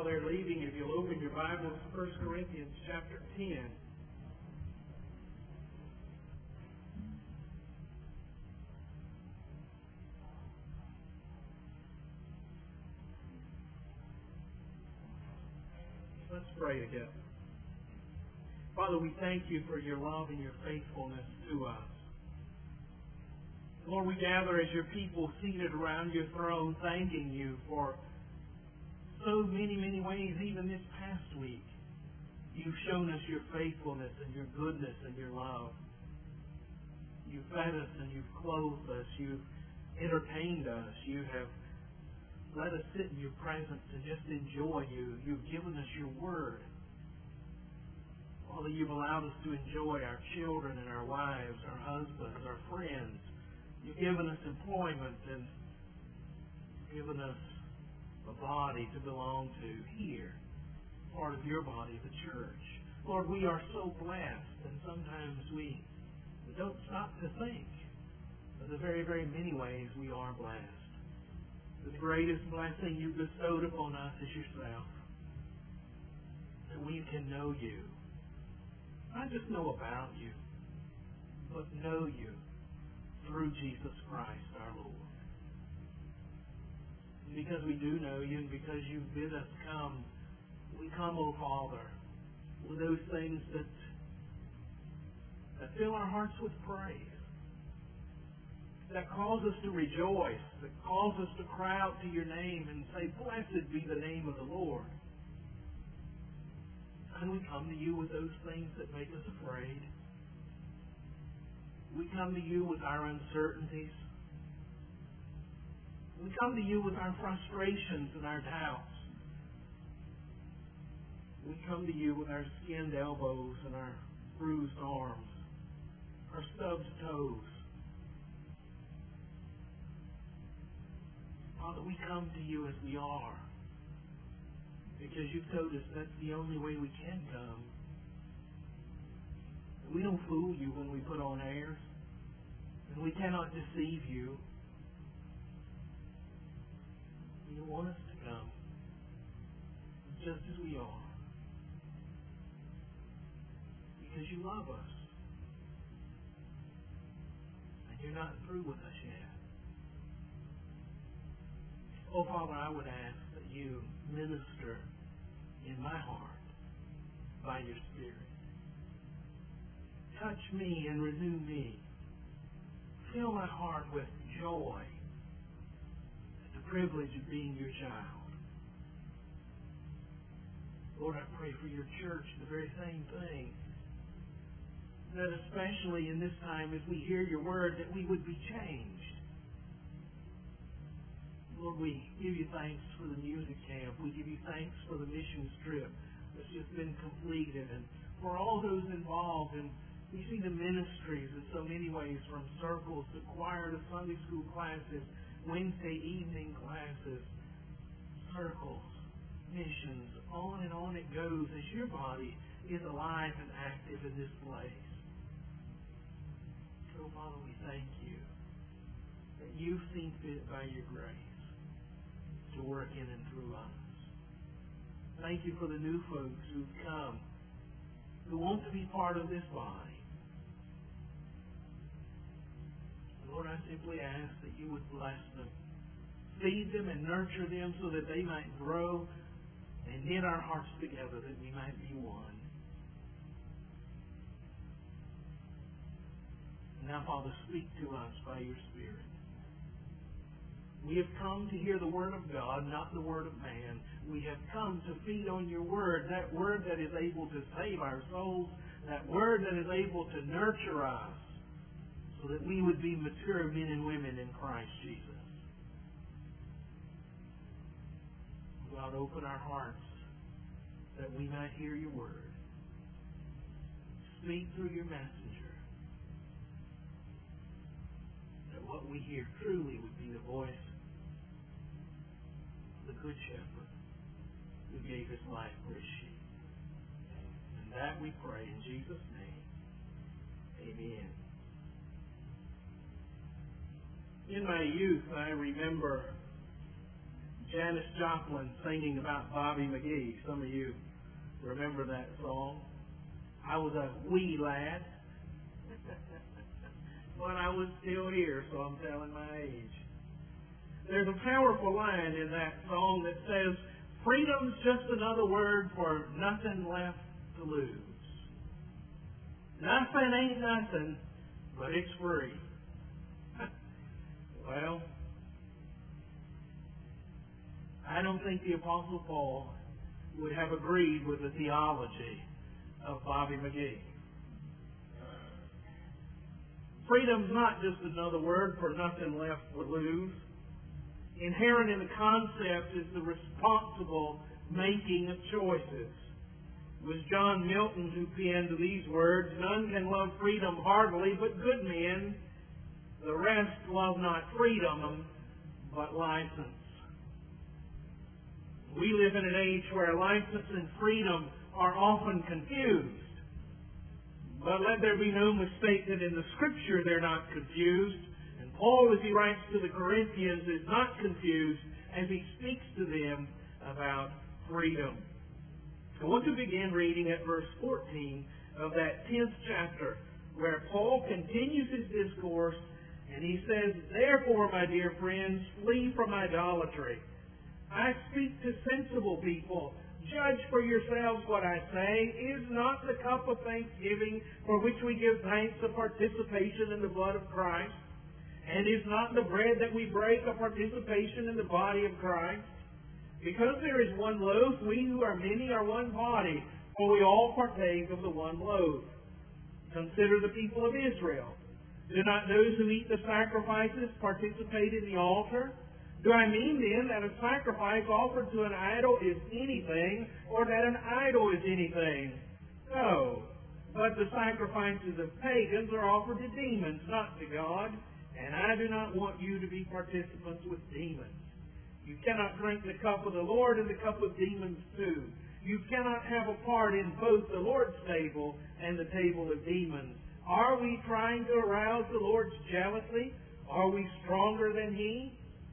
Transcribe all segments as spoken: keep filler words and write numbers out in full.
while they're leaving, if you'll open your Bibles to First Corinthians chapter ten. Let's pray together. Father, we thank you for your love and your faithfulness to us. Lord, we gather as your people seated around your throne, thanking you for so many, many ways, even this past week. You've shown us your faithfulness and your goodness and your love. You've fed us and you've clothed us. You've entertained us. You have let us sit in your presence and just enjoy you. You've given us your word. Father, you've allowed us to enjoy our children and our wives, our husbands, our friends. You've given us employment and given us a body to belong to here, part of your body, the church. Lord, we are so blessed, and sometimes we don't stop to think of the very, very many ways we are blessed. The greatest blessing you bestowed upon us is yourself, that we can know you. Not just know about you, but know you through Jesus Christ our Lord. Because we do know you and because you bid us come, we come, O Father, with those things that, that fill our hearts with praise, that cause us to rejoice, that cause us to cry out to your name and say, blessed be the name of the Lord. And we come to you with those things that make us afraid. We come to you with our uncertainties. We come to you with our frustrations and our doubts. We come to you with our skinned elbows and our bruised arms, our stubbed toes. Father, we come to you as we are, because you've told us that's the only way we can come. We don't fool you when we put on airs, and we cannot deceive you. You want us to come just as we are, because you love us, and you're not through with us yet. Oh, Father, I would ask that you minister in my heart by your Spirit. Touch me and renew me. Fill my heart with joy at the privilege of being your child. Lord, I pray for your church the very same thing. That especially in this time as we hear your word, that we would be changed. Lord, we give you thanks for the music camp. We give you thanks for the missions trip that's just been completed, and for all those involved. And we see the ministries in so many ways, from circles to choir to Sunday school classes, Wednesday evening classes, circles, missions, on and on it goes as your body is alive and active in this place. So, Father, we thank you that you've seen fit by your grace to work in and through us. Thank you for the new folks who've come, who want to be part of this body. Lord, I simply ask that you would bless them, feed them and nurture them so that they might grow and knit our hearts together, that we might be one. Now, Father, speak to us by your Spirit. We have come to hear the Word of God, not the Word of man. We have come to feed on your Word, that Word that is able to save our souls, that Word that is able to nurture us, so that we would be mature men and women in Christ Jesus. God, open our hearts that we might hear your Word. Speak through your messenger, that what we hear truly would be the voice the Good Shepherd who gave his life for his sheep. And that we pray in Jesus' name. Amen. In my youth, I remember Janis Joplin singing about Bobby McGee. Some of you remember that song. I was a wee lad, but I was still here, so I'm telling my age. There's a powerful line in that song that says, freedom's just another word for nothing left to lose. Nothing ain't nothing, but it's free. Well, I don't think the Apostle Paul would have agreed with the theology of Bobby McGee. Freedom's not just another word for nothing left to lose. Inherent in the concept is the responsible making of choices. It was John Milton who penned these words, none can love freedom heartily but good men. The rest love not freedom but license. We live in an age where license and freedom are often confused. But let there be no mistake that in the Scripture they're not confused. And Paul, as he writes to the Corinthians, is not confused as he speaks to them about freedom. I want to begin reading at verse fourteen of that tenth chapter, where Paul continues his discourse, and he says, therefore, my dear friends, flee from idolatry. I speak to sensible people. Judge for yourselves what I say. Is not the cup of thanksgiving for which we give thanks a participation in the blood of Christ? And is not the bread that we break a participation in the body of Christ? Because there is one loaf, we who are many are one body, for we all partake of the one loaf. Consider the people of Israel. Do not those who eat the sacrifices participate in the altar? Do I mean then that a sacrifice offered to an idol is anything, or that an idol is anything? No. But the sacrifices of pagans are offered to demons, not to God. And I do not want you to be participants with demons. You cannot drink the cup of the Lord and the cup of demons too. You cannot have a part in both the Lord's table and the table of demons. Are we trying to arouse the Lord's jealousy? Are we stronger than He?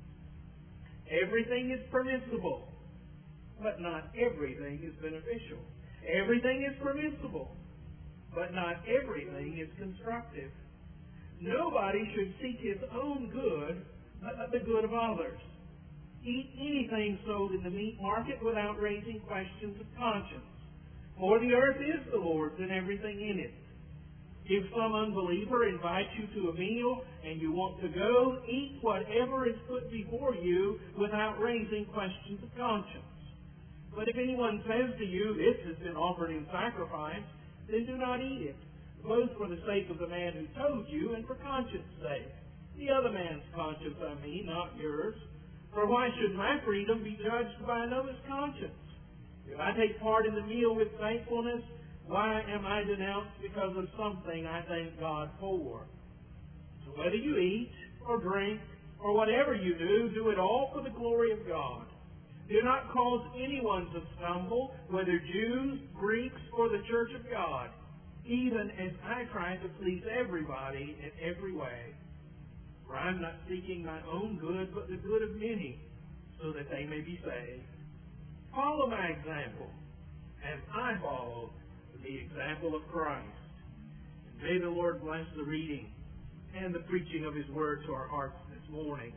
Everything is permissible, but not everything is beneficial. Everything is permissible, but not everything is constructive. Nobody should seek his own good, but the good of others. Eat anything sold in the meat market without raising questions of conscience. For the earth is the Lord's and everything in it. If some unbeliever invites you to a meal and you want to go, eat whatever is put before you without raising questions of conscience. But if anyone says to you, this has been offered in sacrifice, then do not eat it, both for the sake of the man who told you and for conscience sake. The other man's conscience, I mean, not yours. For why should my freedom be judged by another's conscience? If I take part in the meal with thankfulness, why am I denounced because of something I thank God for? So whether you eat or drink or whatever you do, do it all for the glory of God. Do not cause anyone to stumble, whether Jews, Greeks, or the church of God, even as I try to please everybody in every way. For I am not seeking my own good, but the good of many, so that they may be saved. Follow my example, as I follow the example of Christ. And may the Lord bless the reading and the preaching of His Word to our hearts this morning.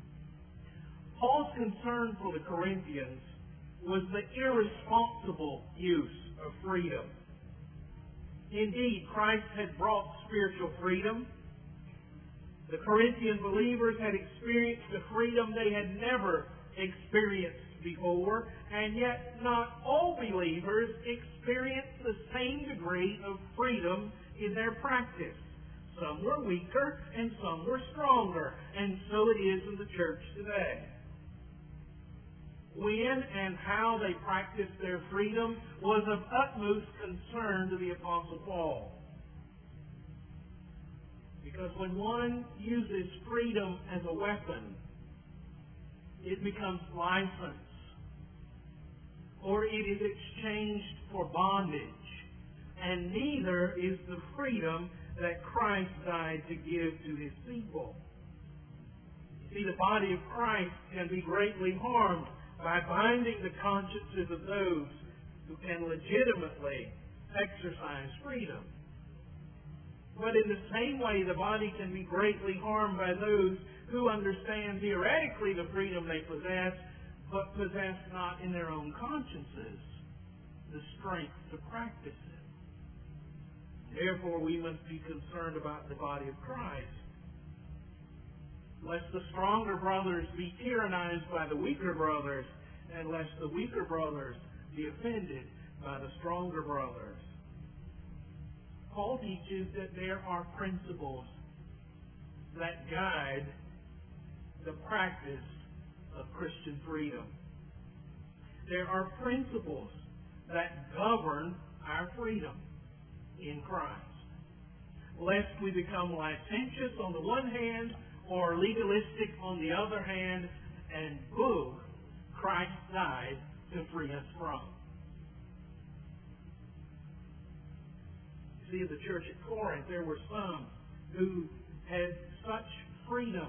Paul's concern for the Corinthians was the irresponsible use of freedom. Indeed, Christ had brought spiritual freedom. The Corinthian believers had experienced a freedom they had never experienced before, and yet not all believers experienced the same degree of freedom in their practice. Some were weaker and some were stronger, and so it is in the church today. When and how they practiced their freedom was of utmost concern to the Apostle Paul. Because when one uses freedom as a weapon, it becomes license, or it is exchanged for bondage, and neither is the freedom that Christ died to give to His people. See, the body of Christ can be greatly harmed by binding the consciences of those who can legitimately exercise freedom. But in the same way, the body can be greatly harmed by those who understand theoretically the freedom they possess, but possess not in their own consciences the strength to practice it. Therefore, we must be concerned about the body of Christ, lest the stronger brothers be tyrannized by the weaker brothers, and lest the weaker brothers be offended by the stronger brothers. Paul teaches that there are principles that guide the practice of Christian freedom. There are principles that govern our freedom in Christ. Lest we become licentious on the one hand or legalistic on the other hand, and both Christ died to free us from. See, in the church at Corinth, there were some who had such freedom.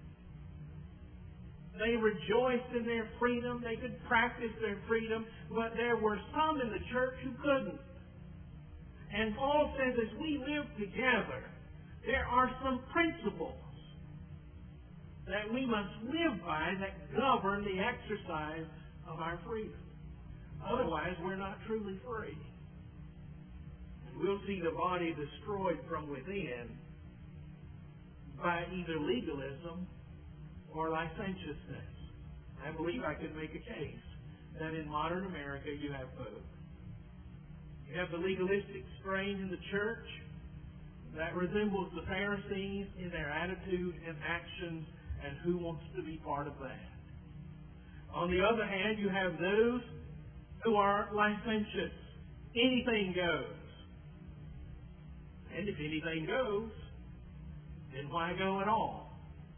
They rejoiced in their freedom. They could practice their freedom. But there were some in the church who couldn't. And Paul says, as we live together, there are some principles that we must live by that govern the exercise of our freedom. Otherwise, we're not truly free. We'll see the body destroyed from within by either legalism or licentiousness. I believe I could make a case that in modern America you have both. You have the legalistic strain in the church that resembles the Pharisees in their attitude and actions, and who wants to be part of that. On the other hand, you have those who are licentious. Anything goes. And if anything goes, then why go at all?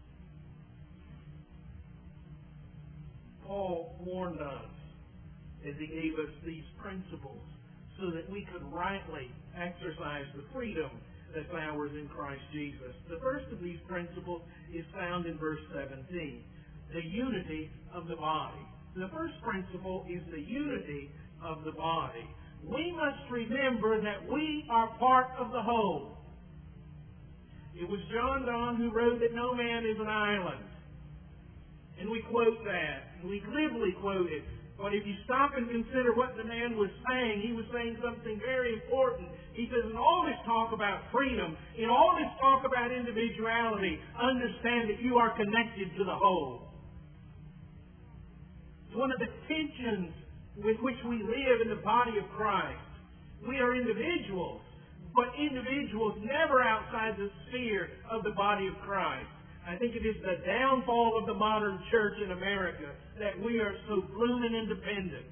Paul warned us as he gave us these principles so that we could rightly exercise the freedom that's ours in Christ Jesus. The first of these principles is found in verse seventeen, the unity of the body. The first principle is the unity of the body. We must remember that we are part of the whole. It was John Donne who wrote that no man is an island. And we quote that, and we glibly quote it. But if you stop and consider what the man was saying, he was saying something very important. He says, in all this talk about freedom, in all this talk about individuality, understand that you are connected to the whole. It's one of the tensions with which we live in the body of Christ. We are individuals, but individuals never outside the sphere of the body of Christ. I think it is the downfall of the modern church in America that we are so blooming independent.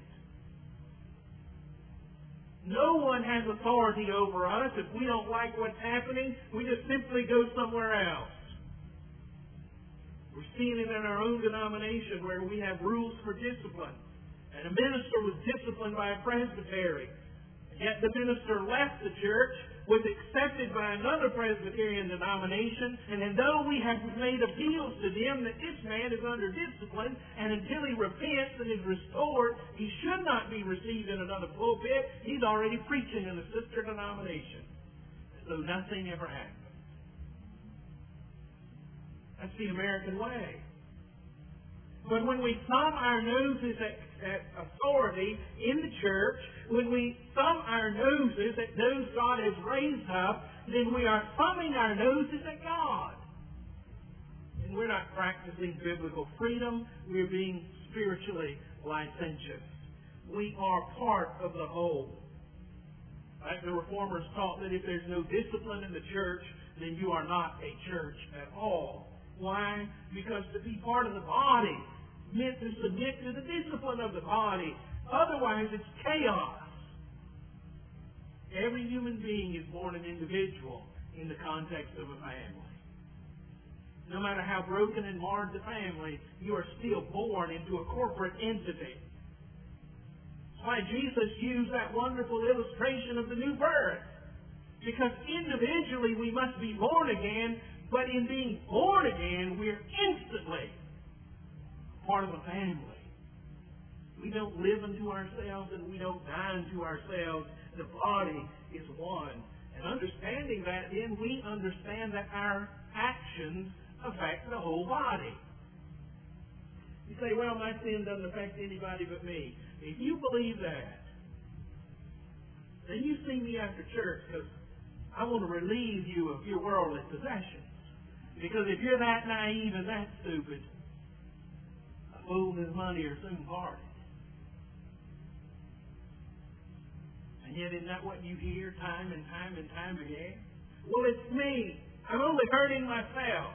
No one has authority over us. If we don't like what's happening, we just simply go somewhere else. We're seeing it in our own denomination where we have rules for discipline. And a minister was disciplined by a presbytery. Yet the minister left the church, was accepted by another Presbyterian denomination, and then though we have made appeals to them that this man is under discipline, and until he repents and is restored, he should not be received in another pulpit, he's already preaching in a sister denomination. So nothing ever happened. That's the American way. But when we thumb our noses at, at authority in the church, when we thumb our noses at those God has raised up, then we are thumbing our noses at God. And we're not practicing biblical freedom. We're being spiritually licentious. We are part of the whole. Like the Reformers taught that if there's no discipline in the church, then you are not a church at all. Why? Because to be part of the body meant to submit to the discipline of the body. Otherwise, it's chaos. Every human being is born an individual in the context of a family. No matter how broken and marred the family, you are still born into a corporate entity. That's why Jesus used that wonderful illustration of the new birth. Because individually we must be born again, But in being born again, we're instantly part of a family. We don't live unto ourselves and we don't die unto ourselves. The body is one. And understanding that, then we understand that our actions affect the whole body. You say, well, my sin doesn't affect anybody but me. If you believe that, then you see me after church because I want to relieve you of your worldly possessions. Because if you're that naive and that stupid, a fool and his money are soon parted. And yet isn't that what you hear time and time and time again? Well, it's me. I'm only hurting myself.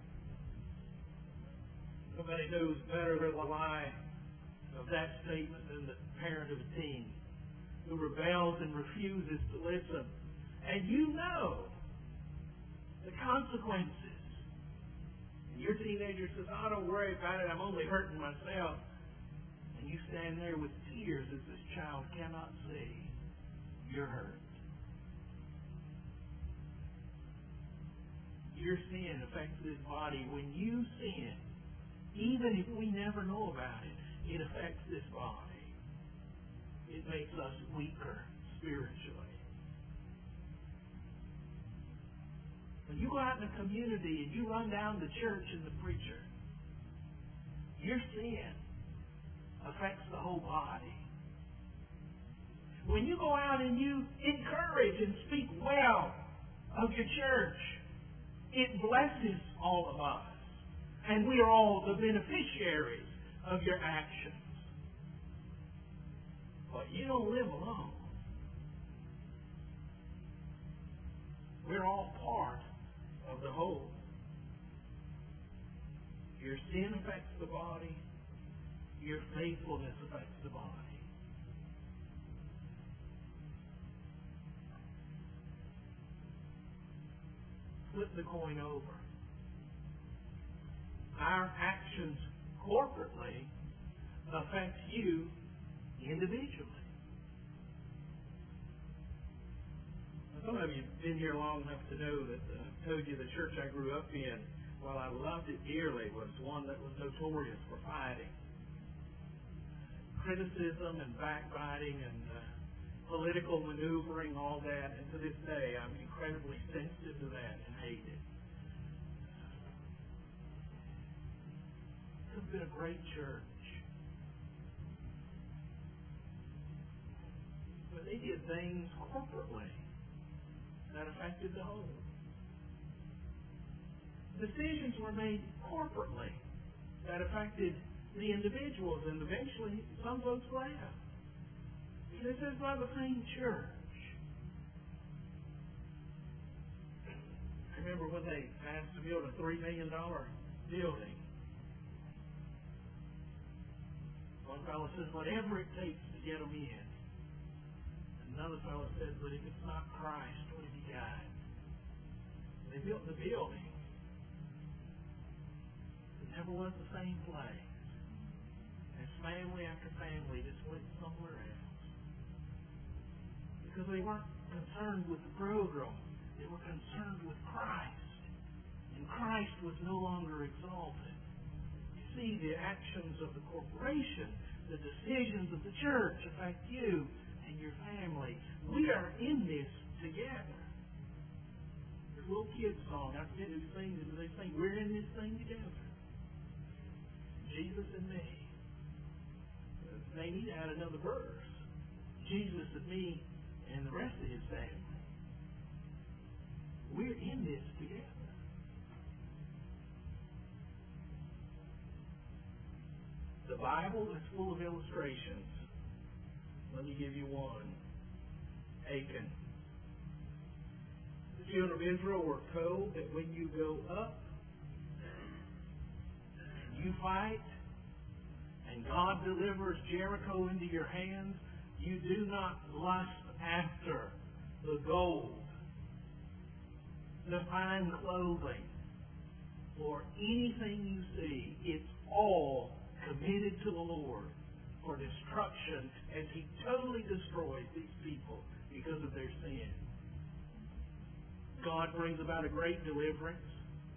Nobody knows better the lie of that statement than the parent of a teen who rebels and refuses to listen. And you know the consequences. And your teenager says, oh, don't worry about it. I'm only hurting myself. And you stand there with tears as this child cannot see. You're hurt. Your sin affects this body. When you sin, even if we never know about it, it affects this body. It makes us weaker spiritually. When you go out in the community and you run down the church and the preacher, your sin affects the whole body. When you go out and you encourage and speak well of your church, it blesses all of us. And we are all the beneficiaries of your actions. But you don't live alone. We're all part of the whole. Your sin affects the body. Your faithfulness affects the body. Flip the coin over. Our actions corporately affect you individually. Some of you have been here long enough to know that uh, I told you the church I grew up in, while I loved it dearly, was one that was notorious for fighting. Criticism and backbiting and uh, political maneuvering, all that. And to this day, I'm incredibly sensitive to that and hate it. It's been a great church. But they did things corporately that affected the whole. Decisions were made corporately that affected the individuals, and eventually some folks left. This is by the same church. I remember when they asked to build a three million dollars building. One fellow says, whatever it takes to get them in. And another fellow says, but if it's not Christ, what have you got? They built the building. It never was the same place. As family after family just went somewhere else. Because they weren't concerned with the program. They were concerned with Christ. And Christ was no longer exalted. You see, the actions of the corporation, the decisions of the church affect you and your family. We are in this together. The little kids song, I forget who sings it, but they sing, we're in this thing together. Jesus and me. They need to add another verse. Jesus and me and the rest of his family. We're in this together. The Bible is full of illustrations. Let me give you one. Achan. The children of Israel were told that when you go up and you fight and God delivers Jericho into your hands, you do not lust after the gold, the fine clothing, or anything you see. It's all committed to the Lord for destruction as he totally destroys these people because of their sin. God brings about a great deliverance.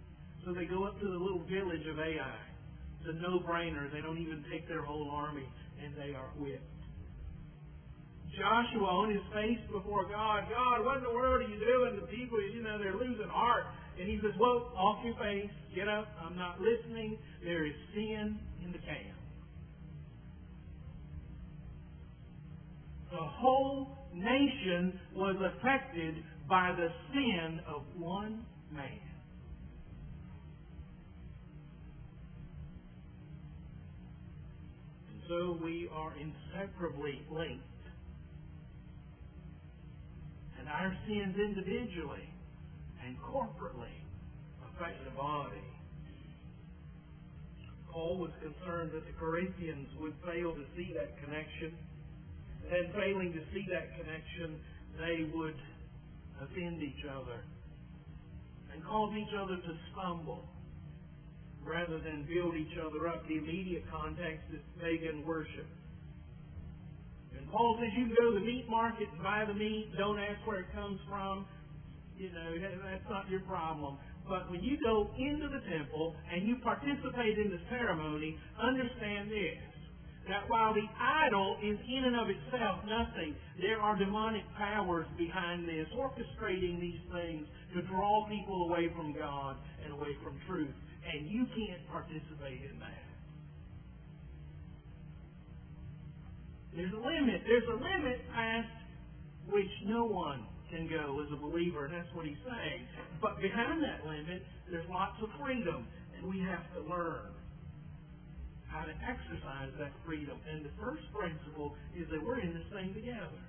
So they go up to the little village of Ai. It's a no-brainer. They don't even take their whole army, and they are whipped. Joshua on his face before God, God, what in the world are you doing? The people, you know, they're losing heart. And he says, well, off your face, get up, I'm not listening. There is sin in the camp. The whole nation was affected by the sin of one man. And so we are inseparably linked. And our sins individually and corporately affect the body. Paul was concerned that the Corinthians would fail to see that connection. And failing to see that connection, they would offend each other and cause each other to stumble rather than build each other up. The immediate context is pagan worship. And Paul says you can go to the meat market and buy the meat. Don't ask where it comes from. You know, that's not your problem. But when you go into the temple and you participate in the ceremony, understand this. That while the idol is in and of itself nothing, there are demonic powers behind this, orchestrating these things to draw people away from God and away from truth. And you can't participate in that. There's a limit. There's a limit past which no one can go as a believer, and that's what he's saying. But behind that limit, there's lots of freedom, and we have to learn how to exercise that freedom. And the first principle is that we're in this thing together.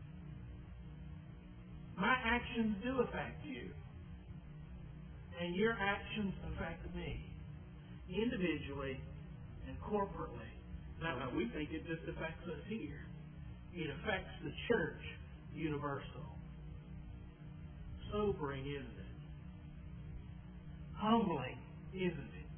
My actions do affect you, and your actions affect me, individually and corporately. Now, we think it just affects us here. It affects the church universal. Sobering, isn't it? Humbling, isn't it?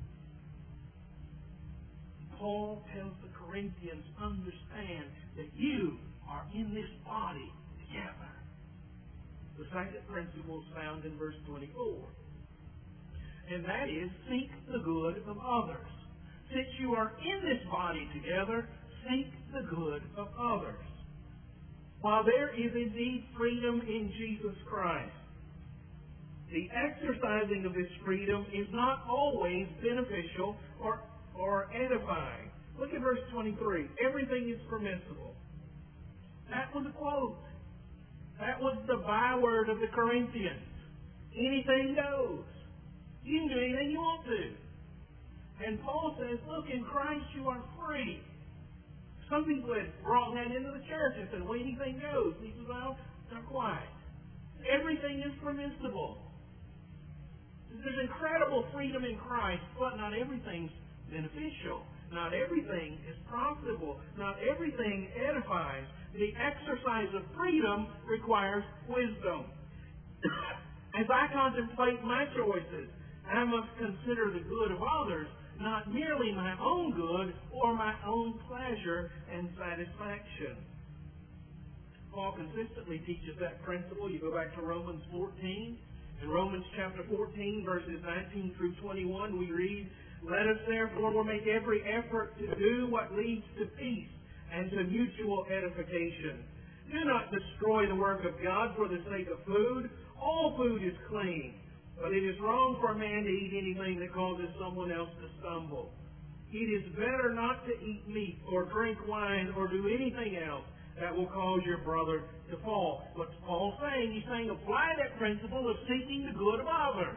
Paul tells the Corinthians, understand that you are in this body together. The second principle is found in verse twenty-four. And that is, seek the good of others. Since you are in this body together, seek the good of others. While there is indeed freedom in Jesus Christ, the exercising of this freedom is not always beneficial or, or edifying. Look at verse twenty-three. Everything is permissible. That was a quote. That was the byword of the Corinthians. Anything goes. You can do anything you want to. And Paul says, look, in Christ you are free. Some people had brought that into the church and said, well, anything goes. He says, well, not quite. Everything is permissible. There's incredible freedom in Christ, but not everything's beneficial. Not everything is profitable. Not everything edifies. The exercise of freedom requires wisdom. As I contemplate my choices, I must consider the good of others, not merely my own good or my own pleasure and satisfaction. Paul consistently teaches that principle. You go back to Romans fourteen. In Romans chapter fourteen, verses nineteen through twenty-one, we read, let us therefore make every effort to do what leads to peace and to mutual edification. Do not destroy the work of God for the sake of food. All food is clean. But it is wrong for a man to eat anything that causes someone else to stumble. It is better not to eat meat or drink wine or do anything else that will cause your brother to fall. What's Paul saying? He's saying apply that principle of seeking the good of others.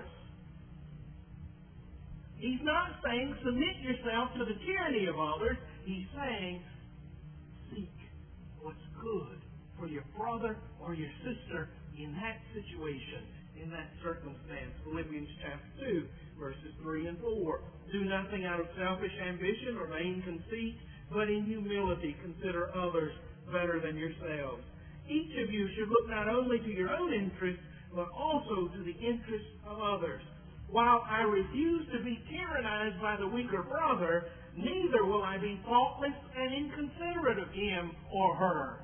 He's not saying submit yourself to the tyranny of others. He's saying seek what's good for your brother or your sister in that situation, in that circumstance. Philippians chapter two, verses three and four. Do nothing out of selfish ambition or vain conceit, but in humility consider others better than yourselves. Each of you should look not only to your own interests, but also to the interests of others. While I refuse to be tyrannized by the weaker brother, neither will I be thoughtless and inconsiderate of him or her.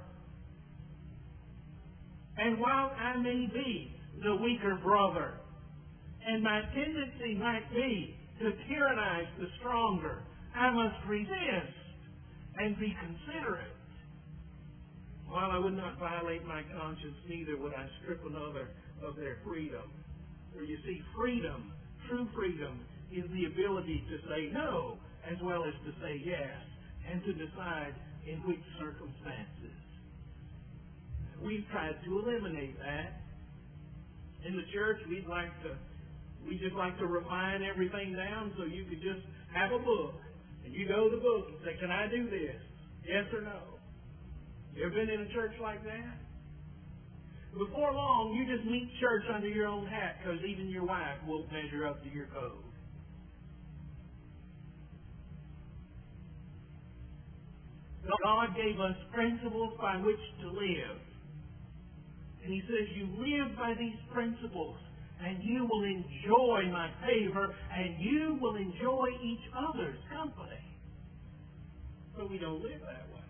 And while I may be the weaker brother and my tendency might be to tyrannize the stronger, I must resist and be considerate. While I would not violate my conscience, neither would I strip another of their freedom. For you see, freedom, true freedom, is the ability to say no as well as to say yes, and to decide in which circumstances. We've tried to eliminate that. In the church, we'd like to, we just like to refine everything down so you could just have a book, and you go to the book and say, can I do this? Yes or no? You ever been in a church like that? Before long, you just meet church under your own hat because even your wife won't measure up to your code. God gave us principles by which to live. And He says, you live by these principles, and you will enjoy my favor, and you will enjoy each other's company. But we don't live that way.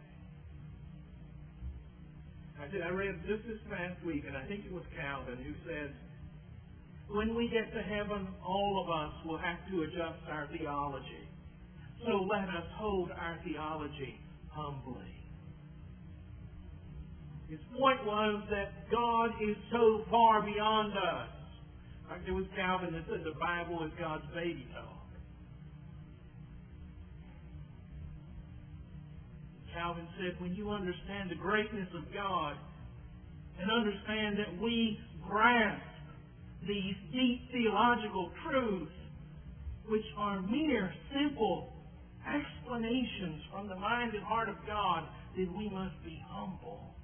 I said, I read just this past week, and I think it was Calvin who said, when we get to heaven, all of us will have to adjust our theology. So let us hold our theology humbly. His point was that God is so far beyond us. Like there was Calvin that said the Bible is God's baby talk. Calvin said, when you understand the greatness of God and understand that we grasp these deep theological truths, which are mere simple explanations from the mind and heart of God, then we must be humble.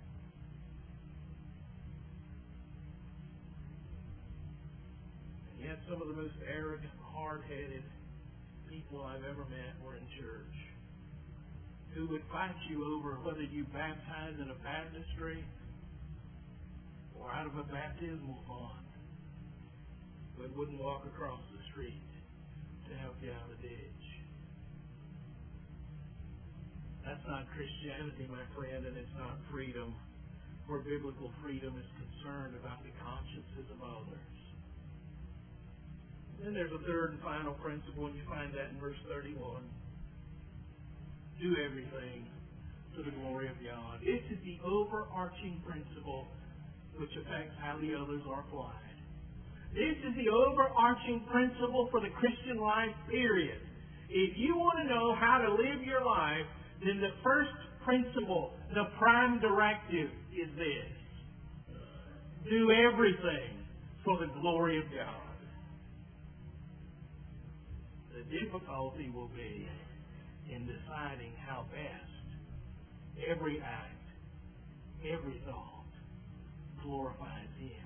And yet some of the most arrogant, hard-headed people I've ever met were in church, who would fight you over whether you baptize in a baptistry or out of a baptismal font, but wouldn't walk across the street to help you out of the ditch. That's not Christianity, my friend, and it's not freedom, where biblical freedom is concerned about the consciences of others. Then there's a third and final principle, and you find that in verse thirty-one. Do everything to the glory of God. This is the overarching principle which affects how the others are applied. This is the overarching principle for the Christian life, period. If you want to know how to live your life, then the first principle, the prime directive, is this. Do everything for the glory of God. The difficulty will be in deciding how best every act, every thought glorifies Him.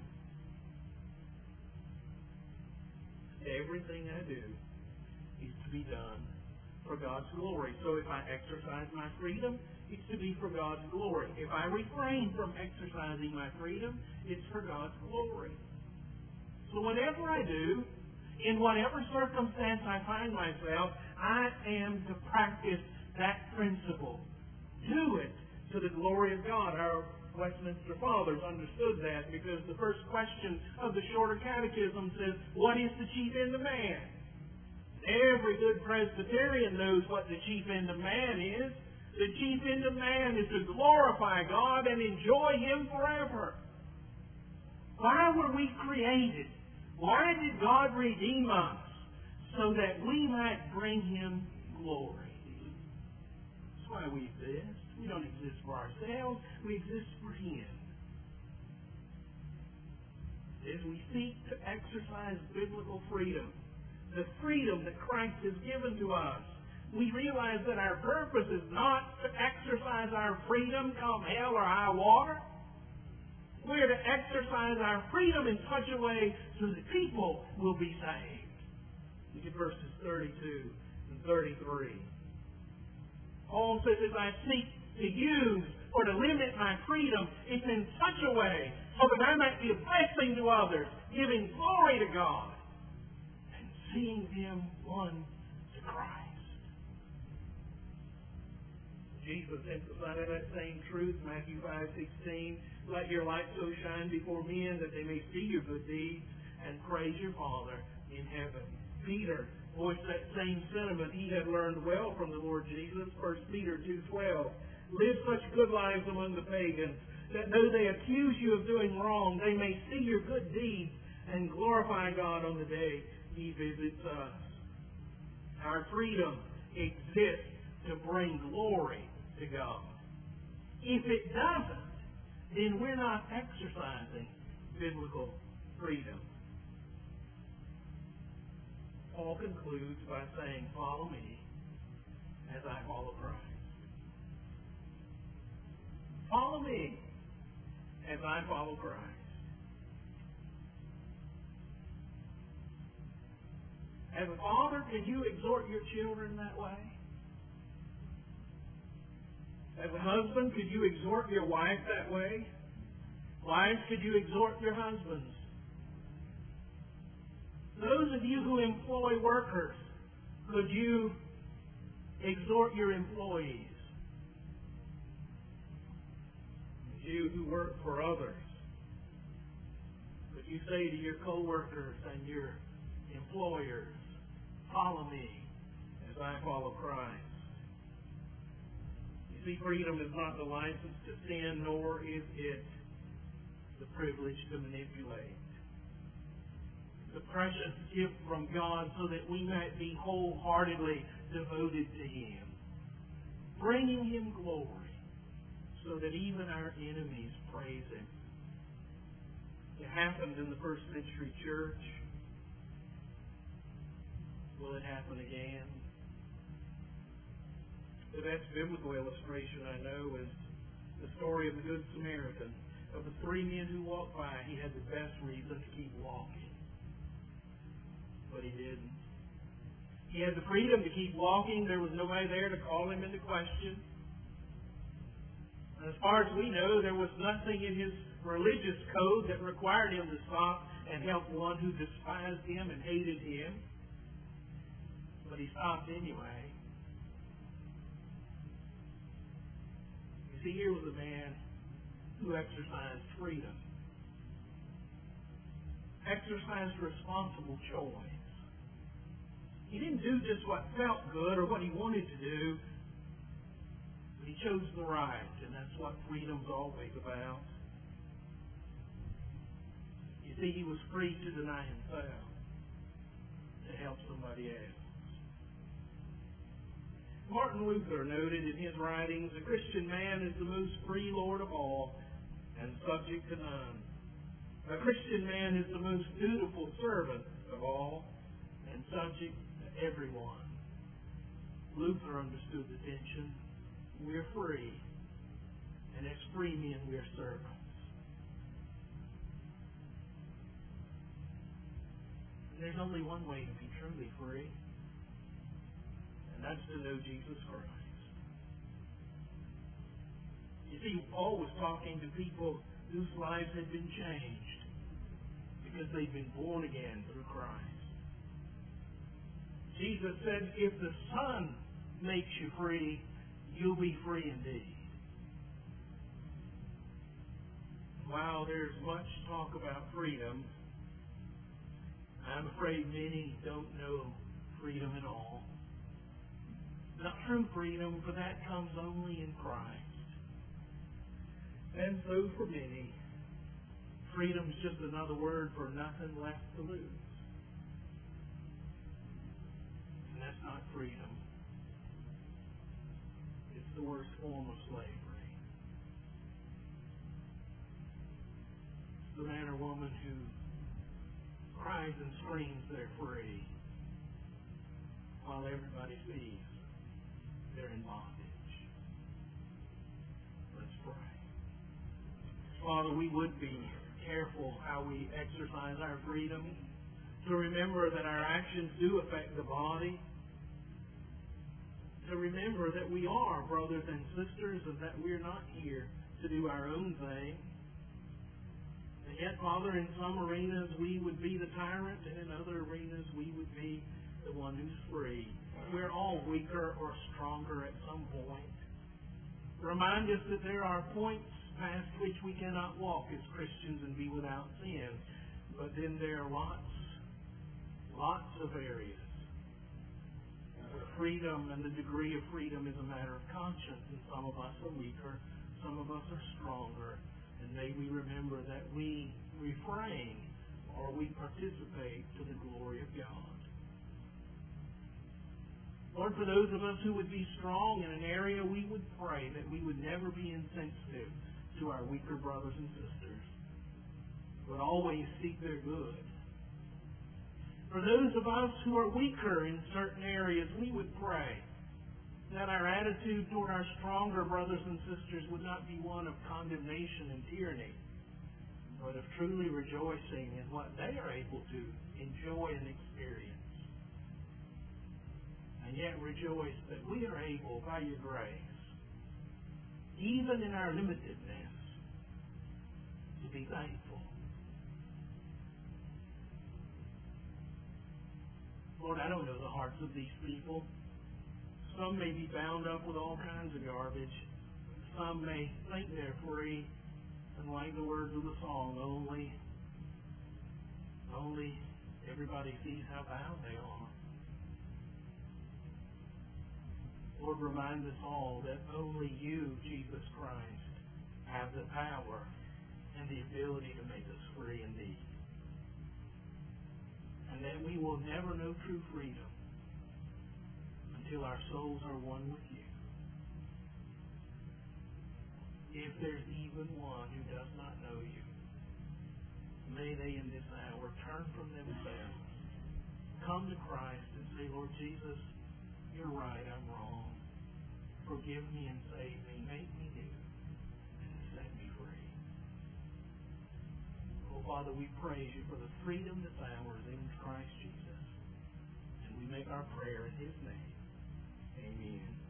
Everything I do is to be done for God's glory. So if I exercise my freedom, it's to be for God's glory. If I refrain from exercising my freedom, it's for God's glory. So whatever I do, in whatever circumstance I find myself, I am to practice that principle. Do it to the glory of God. Our Westminster Fathers understood that because the first question of the Shorter Catechism says, what is the chief end of man? Every good Presbyterian knows what the chief end of man is. The chief end of man is to glorify God and enjoy Him forever. Why were we created? Why did God redeem us? So that we might bring Him glory. That's why we exist. We don't exist for ourselves. We exist for Him. As we seek to exercise biblical freedom, the freedom that Christ has given to us, we realize that our purpose is not to exercise our freedom come hell or high water. We're to exercise our freedom in such a way so that people will be saved. Look at verses thirty-two and thirty-three. Paul says, as I seek to use or to limit my freedom, it's in such a way so that I might be a blessing to others, giving glory to God, and seeing them won to Christ. Jesus emphasized that same truth, Matthew five sixteen. Let your light so shine before men that they may see your good deeds and praise your Father in heaven. Peter voiced that same sentiment he had learned well from the Lord Jesus. First Peter two twelve. Live such good lives among the pagans, that though they accuse you of doing wrong, they may see your good deeds and glorify God on the day He visits us. Our freedom exists to bring glory to God. If it doesn't, then we're not exercising biblical freedom. Paul concludes by saying, follow me as I follow Christ. Follow me as I follow Christ. As a father, can you exhort your children that way? As a husband, could you exhort your wife that way? Wives, could you exhort your husbands? Those of you who employ workers, could you exhort your employees? You who work for others, could you say to your co-workers and your employers, follow me as I follow Christ? You see, freedom is not the license to sin, nor is it the privilege to manipulate. It's a precious gift from God so that we might be wholeheartedly devoted to Him, bringing Him glory, so that even our enemies praise Him. It happened in the first century church. Will it happen again? The best biblical illustration I know is the story of the Good Samaritan. Of the three men who walked by, he had the best reason to keep walking. But he didn't. He had the freedom to keep walking. There was nobody there to call him into question. As far as we know, there was nothing in his religious code that required him to stop and help one who despised him and hated him. But he stopped anyway. You see, here was a man who exercised freedom, exercised responsible choice. He didn't do just what felt good or what he wanted to do. He chose the right, and that's what freedom's always about. You see, he was free to deny himself to help somebody else. Martin Luther noted in his writings, a Christian man is the most free Lord of all and subject to none. A Christian man is the most dutiful servant of all and subject to everyone. Luther understood the tension. We're free, and as free men, we're servants. And there's only one way to be truly free, and that's to know Jesus Christ. You see, Paul was talking to people whose lives had been changed because they'd been born again through Christ. Jesus said, if the Son makes you free, you'll be free indeed. While there's much talk about freedom, I'm afraid many don't know freedom at all. Not true freedom, for that comes only in Christ. And so for many, freedom's just another word for nothing left to lose. And that's not freedom. The worst form of slavery. The man or woman who cries and screams they're free while everybody sees they're in bondage. Let's pray. Father, we would be careful how we exercise our freedom, to remember that our actions do affect the body, to remember that we are brothers and sisters and that we're not here to do our own thing. And yet, Father, in some arenas we would be the tyrant, and in other arenas we would be the one who's free. We're all weaker or stronger at some point. Remind us that there are points past which we cannot walk as Christians and be without sin. But then there are lots Lots of areas where freedom and the degree of freedom is a matter of conscience, and some of us are weaker, some of us are stronger, and may we remember that we refrain or we participate to the glory of God. Lord, for those of us who would be strong in an area, we would pray that we would never be insensitive to our weaker brothers and sisters, but always seek their good. For those of us who are weaker in certain areas, we would pray that our attitude toward our stronger brothers and sisters would not be one of condemnation and tyranny, but of truly rejoicing in what they are able to enjoy and experience. And yet rejoice that we are able, by your grace, even in our limitedness, to be thankful. Lord, I don't know the hearts of these people. Some may be bound up with all kinds of garbage. Some may think they're free, and like the words of the song, only, only everybody sees how bound they are. Lord, remind us all that only you, Jesus Christ, have the power and the ability to make us free indeed. And that we will never know true freedom until our souls are one with you. If there's even one who does not know you, may they in this hour turn from themselves, come to Christ and say, Lord Jesus, you're right, I'm wrong. Forgive me and save me, make me new, and set me free. Oh, Father, we praise you for the freedom that's ours in Christ Jesus. And we make our prayer in his name. Amen.